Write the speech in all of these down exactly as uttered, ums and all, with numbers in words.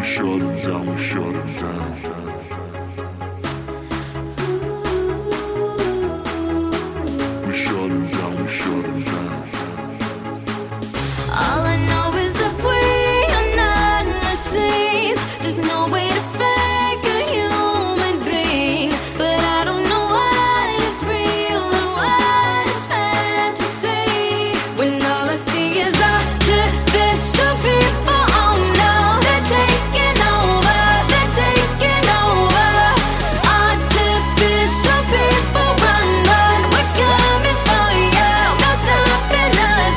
shut 'em down, we shut 'em down. We shut 'em down, we shut 'em down. All I know is that we are not machines. There's no way to fake a human being. But I don't know what is real and what is fantasy, when all I see is artificial people. Oh no, they're taking over, they're taking over. Artificial people, run, run, we're coming for you. No stopping us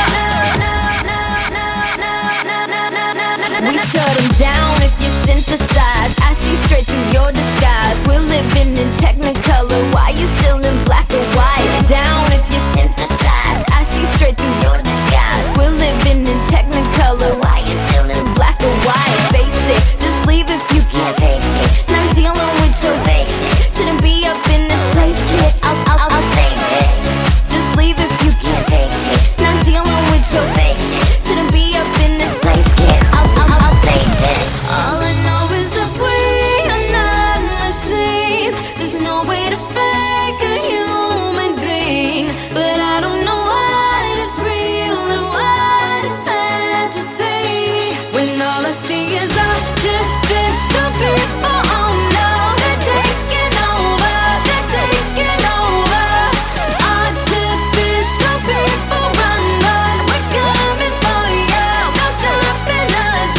now. We shut 'em down if you synthesize. I see straight through your disguise. We're living in Technicolor. Why you still in black and white? Down if you synthesize. I see straight through your disguise. We're living in Technicolor. Why you still in black and white? Face it, just leave if you can't take it. Not dealing with your face. Shouldn't be up in this place, kid. I'll, I'll, I'll save it. Just leave if you can't take it. Not dealing with your face. Shouldn't be up in this place, kid. I'll, I'll, I'll save it. All I know is that we are not machines. There's no way to fake a human being. But I don't know what is real and what is fantasy, when all I see is artificial people. Oh no, they're taking over, they're taking over. Artificial people, run, run, we're coming for you. No stopping us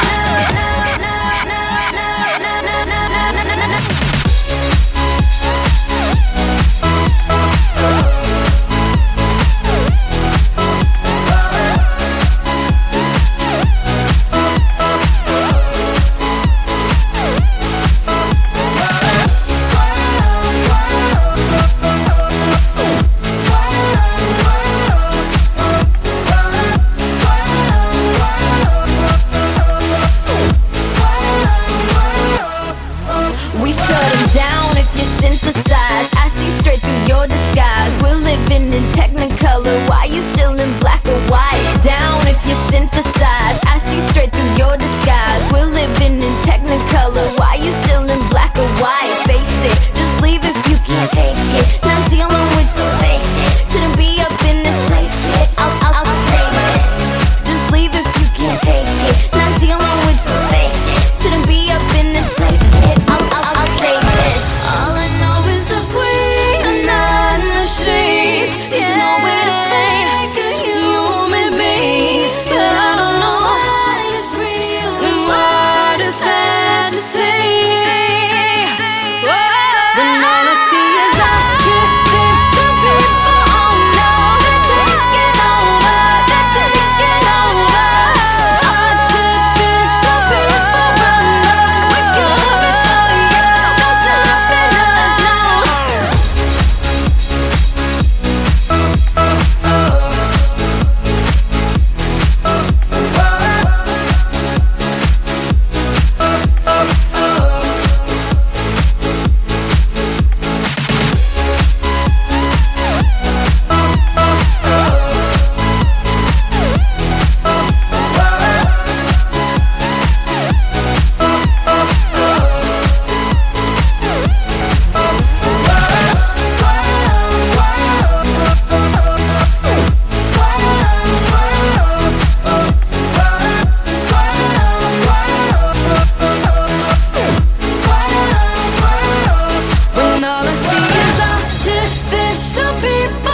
We shut 'em down if you synthesize. I see straight through your disguise. We're living in Technicolor. Why you still in black and white? Down if you synthesize. I see straight through your disguise. We're living in Technicolor. Why you still in black and white? Face it, just leave if you can't take it. Not dealing with your face. Shouldn't be up in this place, kid. I'll, I'll, I'll save it. Just leave if you can't take it. Not dealing with your face. Shouldn't be up in this place, kid. I'll, I'll, I'll save it. All I know is that we are not machines. There's no way to fake a human being. But I don't know what is real and what is fantasy, when all I see is artificial people. Oh no, they're taking over, they're taking over. Artificial people, run, run, we're coming for you. No stopping us when all I see is artificial people.